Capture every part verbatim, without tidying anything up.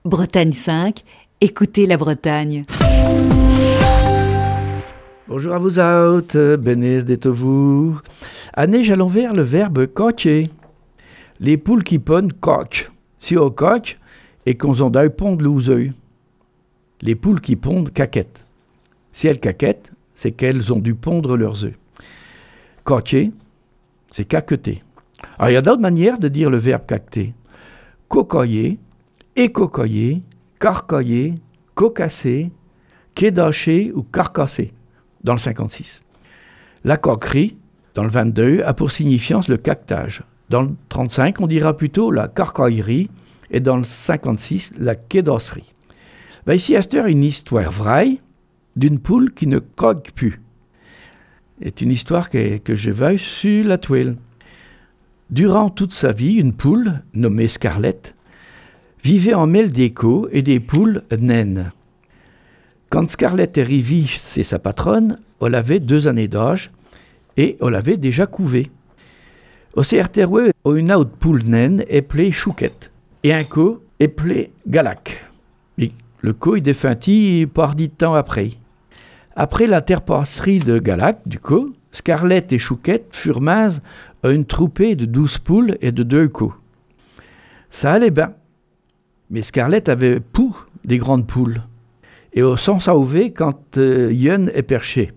Bretagne cinq, écoutez la Bretagne. Bonjour à vous autres, Benez d'Etovou. À neige à l'envers, le verbe cocher. Les poules qui pondent cochent. Si on coche, et qu'on en d'œil pondent l'ouseux. Les poules qui pondent caquettent. Si elles caquettent, c'est qu'elles ont dû pondre leurs œufs. Cocher, c'est caqueter. Alors il y a d'autres manières de dire le verbe caqueter. Cocoyer, écocoyer, carcoyer, cocasser, quédacher ou carcasser, dans le cinquante-six. La coquerie, dans le vingt-deux, a pour signifiance le caquetage. Dans le trente-cinq, on dira plutôt la carcaillerie, et dans le cinquante-six, la quédasserie. Ben ici, à cette heure, une histoire vraie d'une poule qui ne coque plus. C'est une histoire que, que je vois sur la toile. Durant toute sa vie, une poule, nommée Scarlett, vivait en mêle d'échos et des poules naines. Quand Scarlett est arrivée chez sa patronne, elle avait deux années d'âge et elle avait déjà couvé. Au C R T R E, une autre poule naine appelée Chouquette et un co appelé Galac. Et le co est défunti par dix temps après. Après la terpasserie de Galac, du co, Scarlett et Chouquette furent minces à une troupée de douze poules et de deux co. Ça allait bien. Mais Scarlett avait pou des grandes poules. Et on s'en sauvait quand euh, Yon est perché.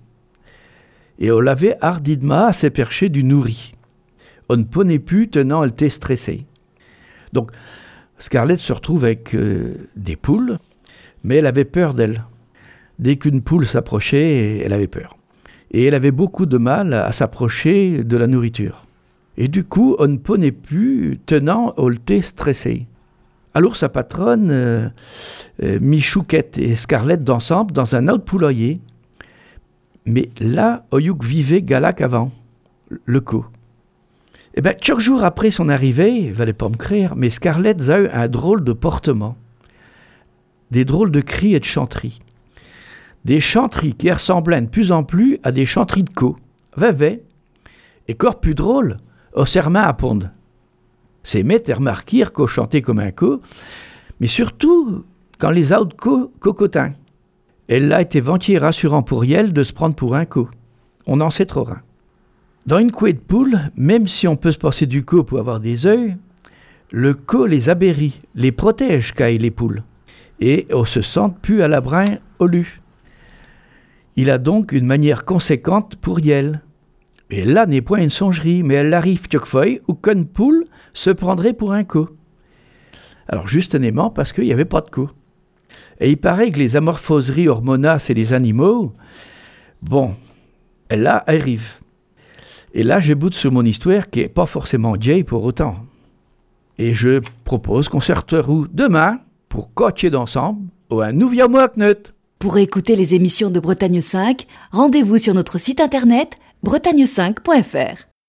Et on l'avait hardidement à s'est perché du nourri. On ne prenait plus tenant elle était stressée. Donc Scarlett se retrouve avec euh, des poules, mais elle avait peur d'elle. Dès qu'une poule s'approchait, elle avait peur. Et elle avait beaucoup de mal à s'approcher de la nourriture. Et du coup, on ne prenait plus tenant elle était stressée. Alors sa patronne euh, euh, mit Chouquette et Scarlett d'ensemble dans un autre poulailler. Mais là, Oyuk vivait Galac avant, le co. Et bien, quelques jours après son arrivée, il ne fallait pas me croire, mais Scarlett a eu un drôle de portement. Des drôles de cris et de chanteries. Des chanteries qui ressemblaient de plus en plus à des chanteries de co. Vévé. Et encore plus drôle, au serment à pondre. Ces maîtres remarquèrent qu'on chantait comme un co, mais surtout quand les autres co cocotins. Elle a été ventier rassurant pour elle de se prendre pour un co. On en sait trop rien. Dans une couée de poules, même si on peut se passer du co pour avoir des œufs, le co les aberrit, les protège caille les poules, et on se sent plus à l'abrin au lu. Il a donc une manière conséquente pour elle. Et là n'est point une songerie, mais elle arrive quelquefois où qu'une poule se prendrait pour un co. Alors justement parce qu'il n'y avait pas de co. Et il paraît que les amorphoseries hormonales et les animaux, bon, là arrivent. Et là j'ai bout sur mon histoire qui n'est pas forcément gay pour autant. Et je propose qu'on se retrouve demain pour coacher d'ensemble ou un nouveau mois knut. Pour écouter les émissions de Bretagne cinq, rendez-vous sur notre site internet bretagne cinq point f r.